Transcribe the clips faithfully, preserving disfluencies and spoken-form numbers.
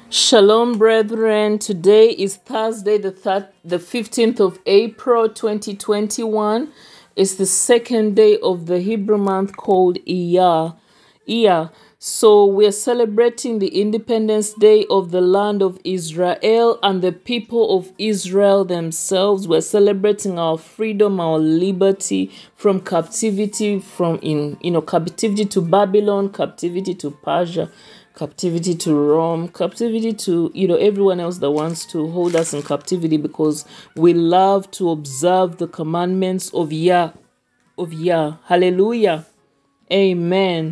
Shalom, brethren. Today is Thursday, the third, the fifteenth of April, twenty twenty-one. It's the second day of the Hebrew month called Iyar. Iyar. So we're celebrating the Independence Day of the land of Israel and the people of Israel themselves. We're celebrating our freedom, our liberty from captivity, from in you know captivity to Babylon, captivity to Persia, captivity to Rome, captivity to, you know, everyone else that wants to hold us in captivity, because we love to observe the commandments of Yah, of Yah. Hallelujah. Amen.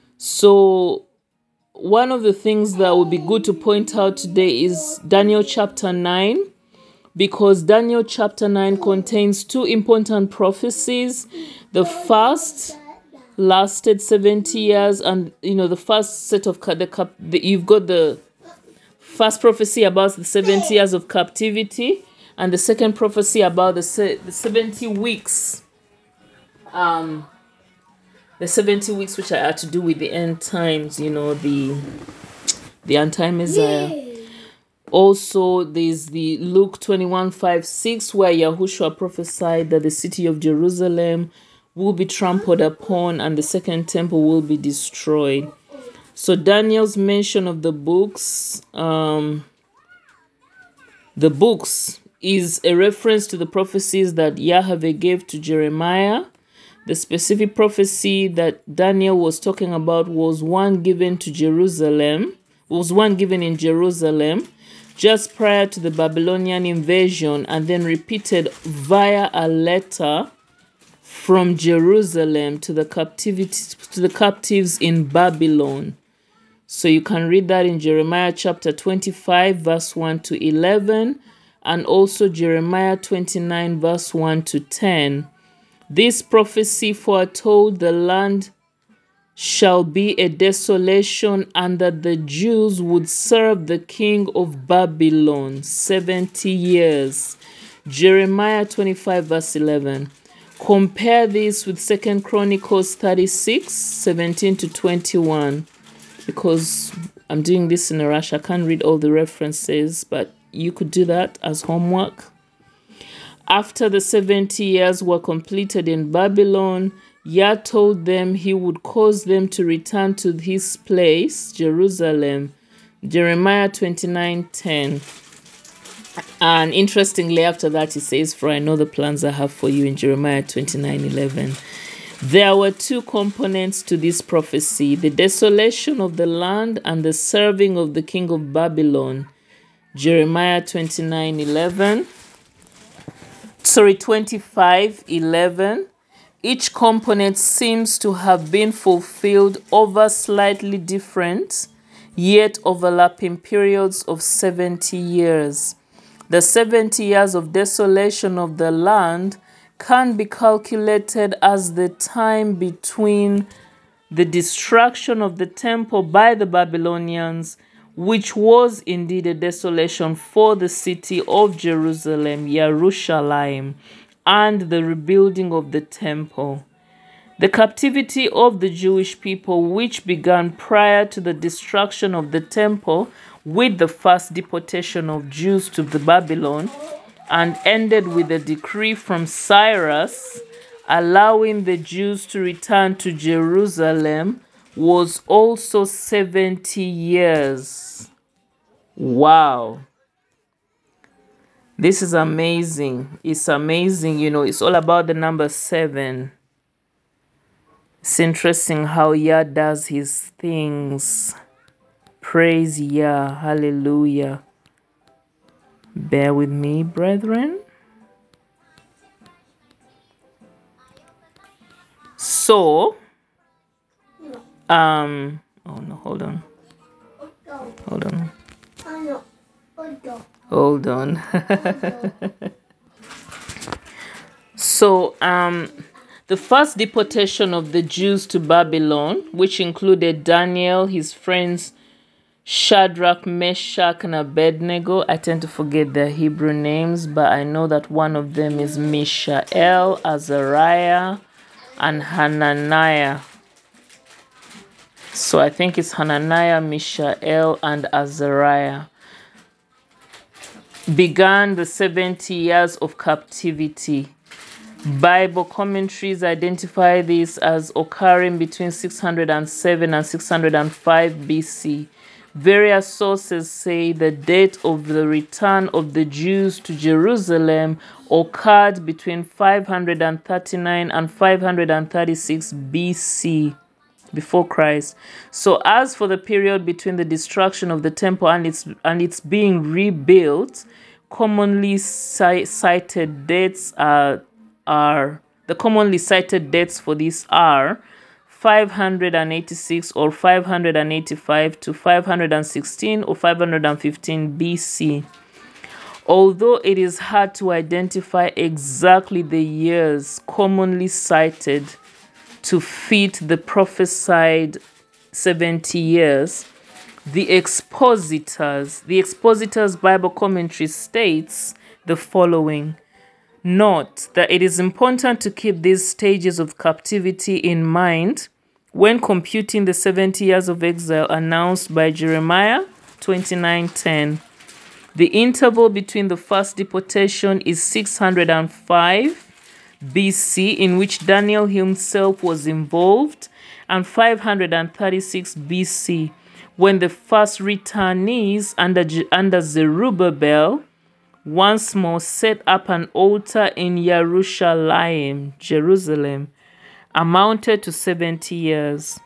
So one of the things that would be good to point out today is Daniel chapter nine, because Daniel chapter nine contains two important prophecies. The first lasted seventy years, and you know the first set of ca- the, cap- the you've got the first prophecy about the seventy years of captivity, and the second prophecy about the, se- the seventy weeks, um the seventy weeks which are to do with the end times, you know, the the anti-Messiah. Also, there's the Luke twenty-one five six, where Yahushua prophesied that the city of Jerusalem will be trampled upon and the second temple will be destroyed. So Daniel's mention of the books, um, the books is a reference to the prophecies that Yahweh gave to Jeremiah. The specific prophecy that Daniel was talking about was one given to Jerusalem, was one given in Jerusalem just prior to the Babylonian invasion, and then repeated via a letter from Jerusalem to the captivity to the captives in Babylon. So you can read that in Jeremiah chapter twenty-five, verse one to eleven, and also Jeremiah twenty-nine, verse one to ten. This prophecy foretold the land shall be a desolation, and that the Jews would serve the king of Babylon seventy years. Jeremiah twenty-five, verse eleven. Compare this with Second Chronicles thirty-six, seventeen to twenty-one. Because I'm doing this in a rush, I can't read all the references, but you could do that as homework. After the seventy years were completed in Babylon, Yah told them he would cause them to return to his place, Jerusalem. Jeremiah twenty-nine ten. And interestingly, after that, he says, "For I know the plans I have for you," in Jeremiah twenty-nine eleven. There were two components to this prophecy: the desolation of the land and the serving of the king of Babylon. Jeremiah twenty-nine eleven. Sorry, twenty-five eleven. Each component seems to have been fulfilled over slightly different, yet overlapping periods of seventy years. The seventy years of desolation of the land can be calculated as the time between the destruction of the temple by the Babylonians, which was indeed a desolation for the city of Jerusalem, Yerushalayim, and the rebuilding of the temple. The captivity of the Jewish people, which began prior to the destruction of the temple with the first deportation of Jews to the Babylon, and ended with a decree from Cyrus allowing the Jews to return to Jerusalem, was also seventy years. Wow. This is amazing. It's amazing. You know, it's all about the number seven. It's interesting how Yah does his things. Praise Yah. Hallelujah. Bear with me, brethren. So, um, oh no, hold on. Hold on. Hold on. So, um, the first deportation of the Jews to Babylon, which included Daniel, his friends Shadrach, Meshach, and Abednego. I tend to forget their Hebrew names, but I know that one of them is Mishael, Azariah, and Hananiah. So I think it's Hananiah, Mishael, and Azariah. Began the seventy years of captivity. Bible commentaries identify this as occurring between six hundred seven and six hundred five B C. Various sources say the date of the return of the Jews to Jerusalem occurred between five hundred thirty-nine and five hundred thirty-six B C, before Christ. So as for the period between the destruction of the temple and its and its being rebuilt, commonly ci- cited dates are are the commonly cited dates for this are five hundred eighty-six or five hundred eighty-five to five hundred sixteen or five hundred fifteen B C. Although it is hard to identify exactly the years commonly cited to fit the prophesied seventy years, the expositors, the expositors Bible commentary states the following. Note that it is important to keep these stages of captivity in mind when computing the seventy years of exile announced by Jeremiah twenty-nine ten. The interval between the first deportation is six hundred five B C, in which Daniel himself was involved, and five hundred thirty-six B C, when the first returnees under, under Zerubbabel once more set up an altar in Jerusalem, Jerusalem, amounted to seventy years.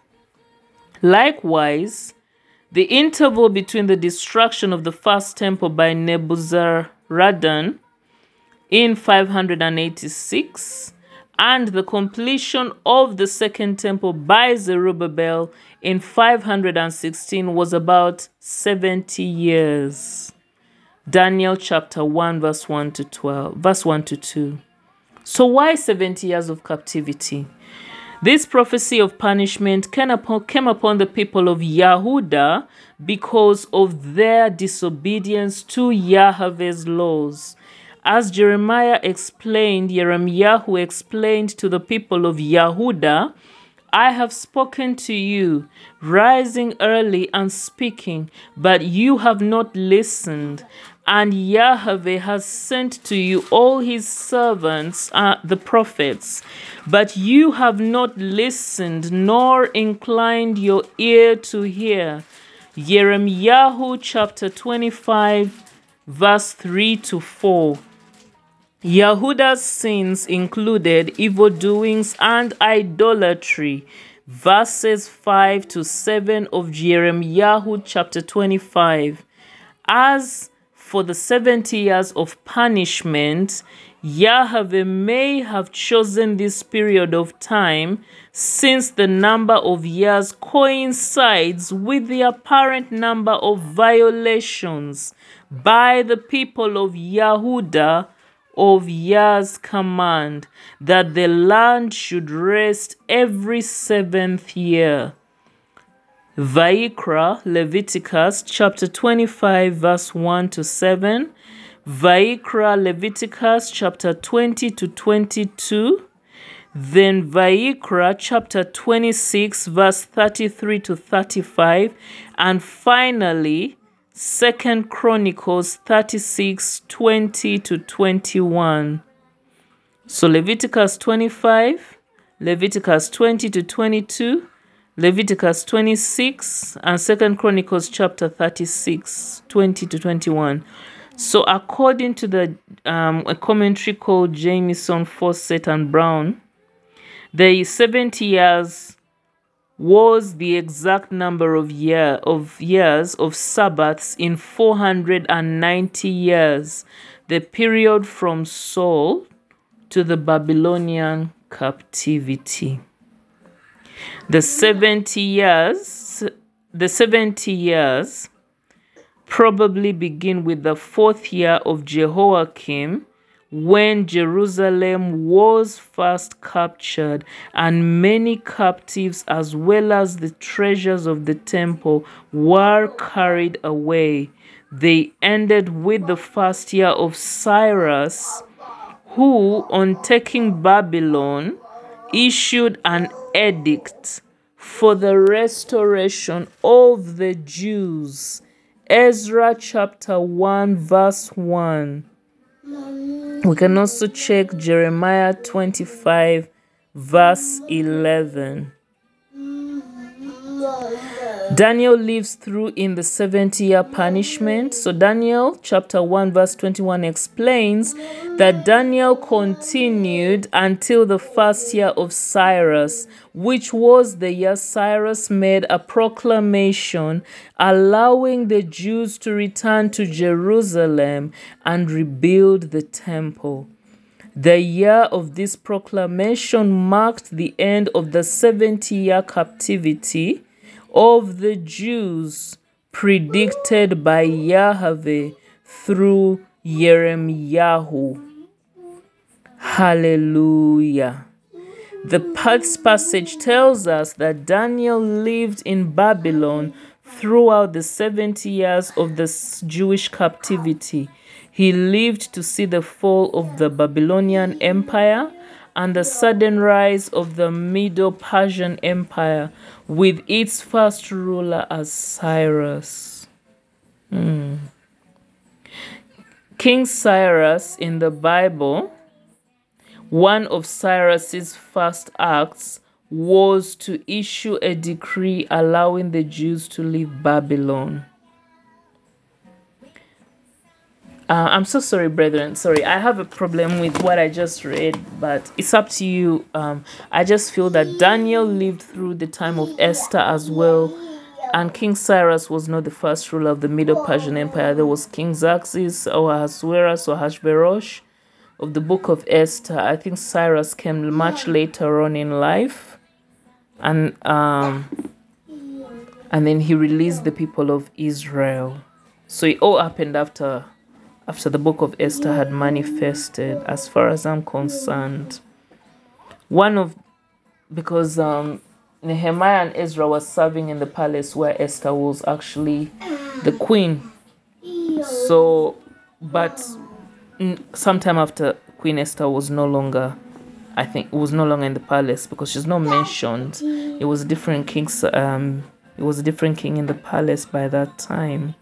Likewise, the interval between the destruction of the first temple by Nebuzaradan in five hundred eighty-six and the completion of the second temple by Zerubbabel in five hundred sixteen was about seventy years. Daniel chapter one, verse one to twelve, verse one to two. So why seventy years of captivity? This prophecy of punishment came upon, came upon the people of Yehuda because of their disobedience to Yahweh's laws. As Jeremiah explained, Jeremiah explained to the people of Yehuda, I have spoken to you, rising early and speaking, but you have not listened. And Yahweh has sent to you all his servants, uh, the prophets, but you have not listened nor inclined your ear to hear. Jeremiah chapter twenty-five, verse three to four. Yehuda's sins included evil doings and idolatry. Verses five to seven of Jeremiah chapter twenty-five. As for the seventy years of punishment, Yahweh may have chosen this period of time since the number of years coincides with the apparent number of violations by the people of Yehuda of Yah's command that the land should rest every seventh year. Vayikra, Leviticus chapter twenty-five, verse one to seven. Vayikra, Leviticus chapter twenty to twenty-two. Then Vayikra chapter twenty-six, verse thirty-three to thirty-five. And finally, Second Chronicles thirty-six, twenty to twenty-one. So Leviticus twenty-five, Leviticus twenty to twenty-two, Leviticus twenty-six, and Second Chronicles chapter thirty-six, twenty to twenty-one. So according to the um, a commentary called Jamieson, Fawcett, and Brown, the seventy years was the exact number of year of years of Sabbaths in four hundred ninety years, the period from Saul to the Babylonian captivity. The seventy years, the seventy years probably begin with the fourth year of Jehoiakim, when Jerusalem was first captured and many captives as well as the treasures of the temple were carried away. They ended with the first year of Cyrus, who, on taking Babylon, issued an edict for the restoration of the Jews. Ezra chapter one verse one. We can also check Jeremiah twenty-five verse eleven. Daniel lives through in the seventy year punishment. So Daniel chapter one verse twenty-one explains that Daniel continued until the first year of Cyrus, which was the year Cyrus made a proclamation allowing the Jews to return to Jerusalem and rebuild the temple. The year of this proclamation marked the end of the seventy year captivity of the Jews predicted by Yahweh through Yirmiyahu. Hallelujah. The passage tells us that Daniel lived in Babylon throughout the seventy years of the Jewish captivity. He lived to see the fall of the Babylonian Empire and the sudden rise of the Medo-Persian Empire, with its first ruler as Cyrus. Hmm. King Cyrus in the Bible, one of Cyrus's first acts was to issue a decree allowing the Jews to leave Babylon. Uh, I'm so sorry, brethren. Sorry, I have a problem with what I just read, but it's up to you. Um, I just feel that Daniel lived through the time of Esther as well, and King Cyrus was not the first ruler of the Medo-Persian Empire. There was King Xerxes or Ahasuerus or Hashverosh of the book of Esther. I think Cyrus came much later on in life, and um, and then he released the people of Israel. So it all happened after. After the book of Esther had manifested, as far as I'm concerned. One of, because um, Nehemiah and Ezra was serving in the palace where Esther was actually the queen. So, but sometime after, Queen Esther was no longer, I think, was no longer in the palace because she's not mentioned. It was a different king. Um, it was a different king in the palace by that time.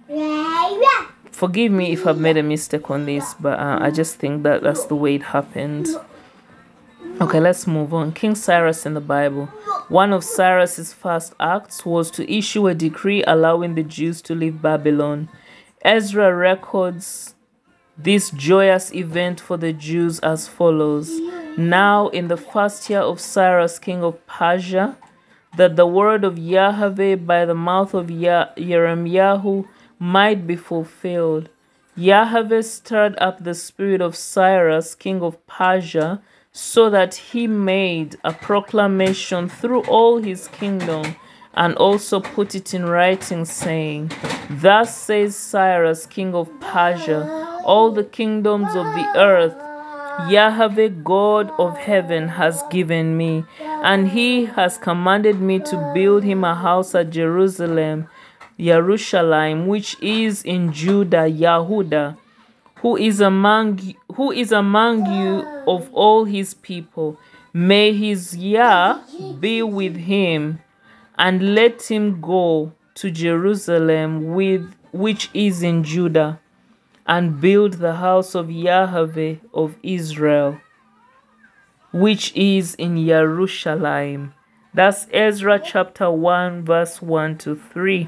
Forgive me if I've made a mistake on this, but uh, I just think that that's the way it happened. Okay, let's move on. King Cyrus in the Bible. One of Cyrus's first acts was to issue a decree allowing the Jews to leave Babylon. Ezra records this joyous event for the Jews as follows. Now, in the first year of Cyrus, king of Persia, that the word of Yahweh by the mouth of Yirmiyahu might be fulfilled. Yahweh stirred up the spirit of Cyrus, king of Persia, so that he made a proclamation through all his kingdom, and also put it in writing, saying, Thus says Cyrus, king of Persia, all the kingdoms of the earth, Yahweh God of heaven has given me, and he has commanded me to build him a house at Jerusalem, Jerusalem, which is in Judah, Yahudah, who is among who is among you of all his people. May his Yah be with him, and let him go to Jerusalem, with which is in Judah, and build the house of Yahweh of Israel, which is in Jerusalem. That's Ezra chapter one, verse one to three.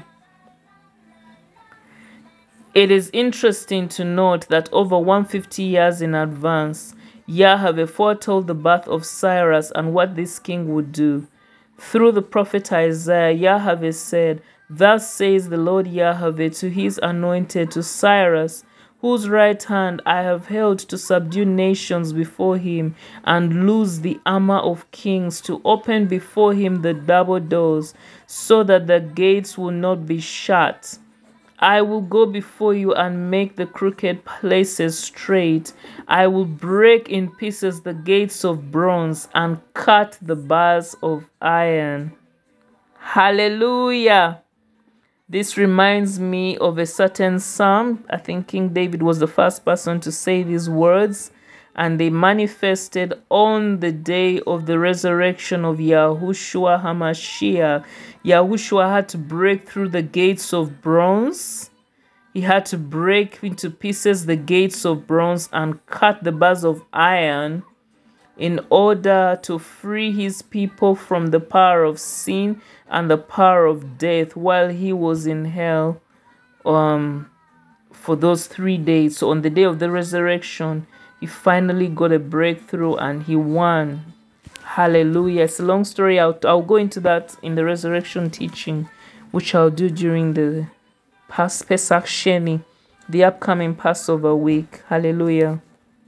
It is interesting to note that over one hundred fifty years in advance, Yahweh foretold the birth of Cyrus and what this king would do. Through the prophet Isaiah, Yahweh said, Thus says the Lord Yahweh to his anointed, to Cyrus, whose right hand I have held to subdue nations before him and loose the armor of kings, to open before him the double doors, so that the gates will not be shut. I will go before you and make the crooked places straight. I will break in pieces the gates of bronze and cut the bars of iron. Hallelujah. This reminds me of a certain psalm. I think King David was the first person to say these words. and they manifested on the day of the resurrection of Yahushua HaMashiach. Yahushua had to break through the gates of bronze. He had to break into pieces the gates of bronze and cut the bars of iron in order to free his people from the power of sin and the power of death while he was in hell um, for those three days. So on the day of the resurrection, he finally got a breakthrough and he won. Hallelujah. It's a long story. I'll, I'll go into that in the resurrection teaching, which I'll do during the Pas Pesach Sheni, the upcoming Passover week. Hallelujah.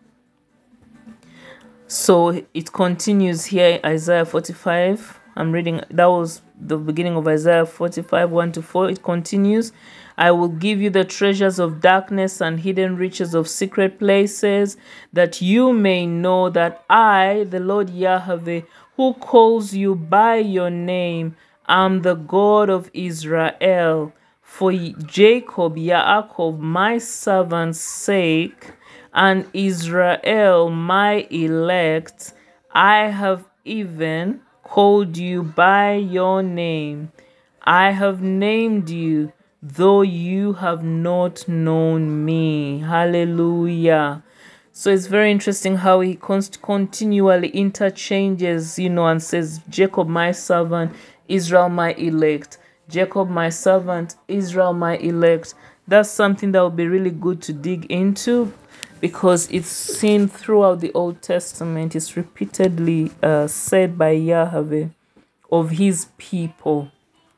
So it continues here, Isaiah forty-five. I'm reading, that was the beginning of Isaiah forty-five, one to four. It continues, I will give you the treasures of darkness and hidden riches of secret places, that you may know that I, the Lord Yahweh, who calls you by your name, am the God of Israel. For Jacob, Yaakov, my servant's sake, and Israel, my elect, I have even called you by your name. I have named you, though you have not known me. Hallelujah. So it's very interesting how he const- continually interchanges, you know, and says, Jacob, my servant, Israel, my elect. Jacob, my servant, Israel, my elect. That's something that would be really good to dig into, because it's seen throughout the Old Testament. It's repeatedly uh, said by Yahweh of his people.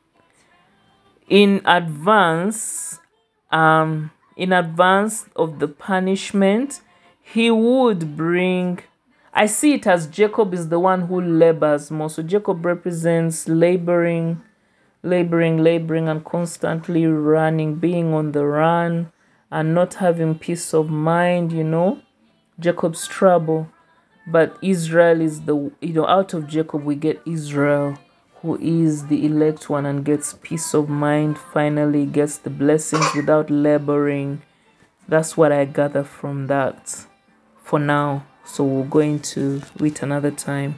In advance, um, in advance of the punishment, he would bring, I see it as Jacob is the one who labors more. So Jacob represents laboring, laboring, laboring, and constantly running, being on the run, and not having peace of mind, you know, Jacob's trouble. But Israel is the, you know, out of Jacob we get Israel, who is the elect one and gets peace of mind, finally gets the blessings without laboring. That's what I gather from that for now. So we'll go into it another time.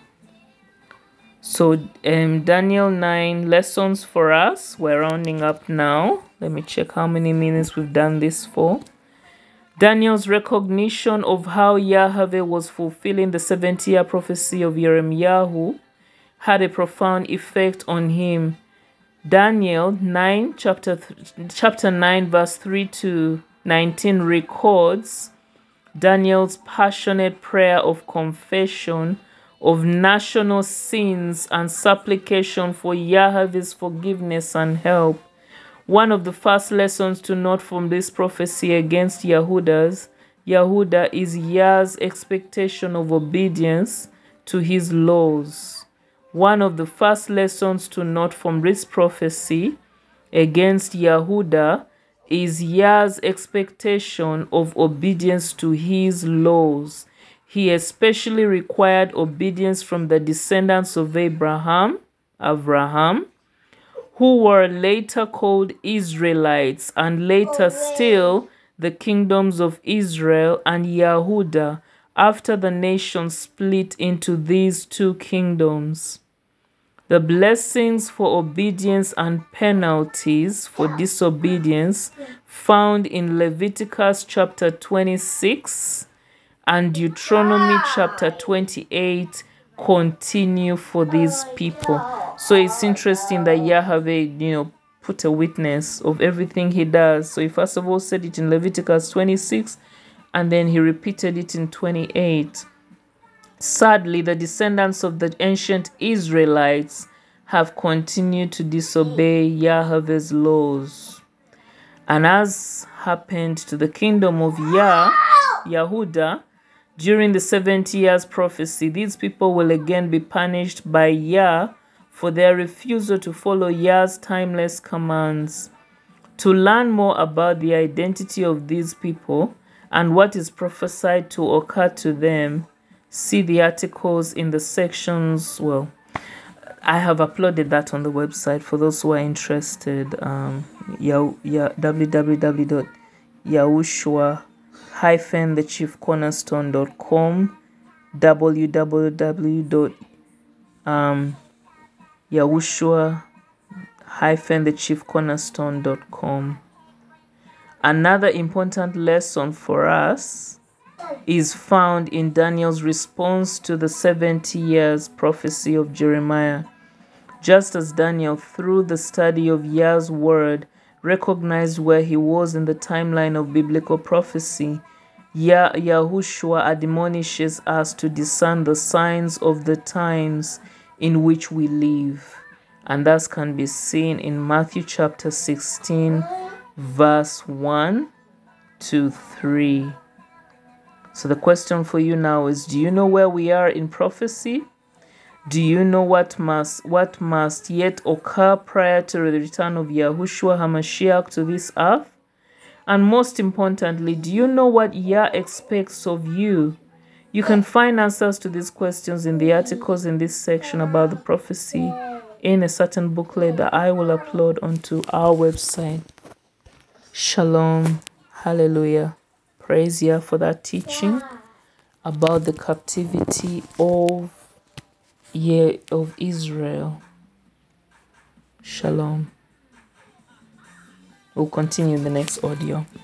So um, Daniel nine lessons for us. We're rounding up now. Let me check how many minutes we've done this for. Daniel's recognition of how Yahweh was fulfilling the seventy-year prophecy of Yirmiyahu had a profound effect on him. Daniel nine, chapter, chapter nine, verse three to nineteen records Daniel's passionate prayer of confession of national sins and supplication for Yahweh's forgiveness and help. One of the first lessons to note from this prophecy against Yahuda's, Yahuda is Yah's expectation of obedience to his laws. One of the first lessons to note from this prophecy against Yahuda is Yah's expectation of obedience to his laws. He especially required obedience from the descendants of Abraham, Abraham, who were later called Israelites, and later still the kingdoms of Israel and Yahuda, after the nation split into these two kingdoms. The blessings for obedience and penalties for disobedience found in Leviticus chapter twenty-six and Deuteronomy chapter twenty-eight continue for these people. So it's interesting that Yahweh, you know, put a witness of everything he does. So he first of all said it in Leviticus twenty-six, and then he repeated it in twenty-eight. Sadly, the descendants of the ancient Israelites have continued to disobey Yahweh's laws. And as happened to the kingdom of Yah, Yahuda, during the seventy years prophecy, these people will again be punished by Yah for their refusal to follow Yah's timeless commands. To learn more about the identity of these people and what is prophesied to occur to them, see the articles in the sections. Well, I have uploaded that on the website for those who are interested. Um, yeah, yeah, w w w dot yahushua hyphen the chief cornerstone dot com, w w w dot um yahushua hyphen the chief cornerstone dot com. Another important lesson for us is found in Daniel's response to the seventy years prophecy of Jeremiah. Just as Daniel, through the study of Yah's word, recognized where he was in the timeline of biblical prophecy, Yah Yahushua admonishes us to discern the signs of the times in which we live. And that can be seen in Matthew chapter sixteen, verse one to three. So the question for you now is, do you know where we are in prophecy? Do you know what must what must yet occur prior to the return of Yahushua HaMashiach to this earth? And most importantly, do you know what Yah expects of you? You can find answers to these questions in the articles in this section about the prophecy in a certain booklet that I will upload onto our website. Shalom. Hallelujah. Praise Yah for that teaching about the captivity of Year of Israel. Shalom. We'll continue in the next audio.